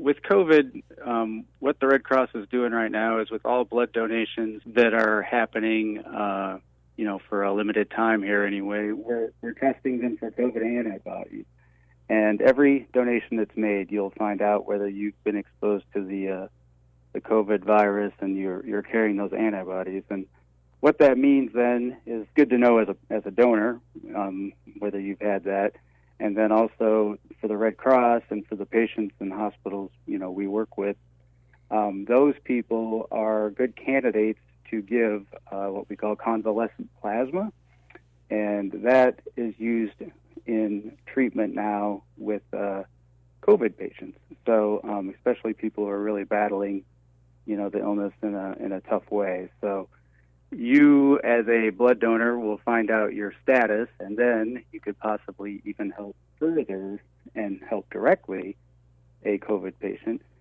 with COVID, what the Red Cross is doing right now is with all blood donations that are happening, for a limited time here anyway, we're testing them for COVID antibodies. And every donation that's made, you'll find out whether you've been exposed to the COVID virus and you're carrying those antibodies. And what that means then is good to know as a donor, whether you've had that. And then also for the Red Cross and for the patients in hospitals, we work with, those people are good candidates to give what we call convalescent plasma. And that is used in treatment now with COVID patients. So especially people who are really battling, the illness in a tough way. So you, as a blood donor, will find out your status, and then you could possibly even help further and help directly a COVID patient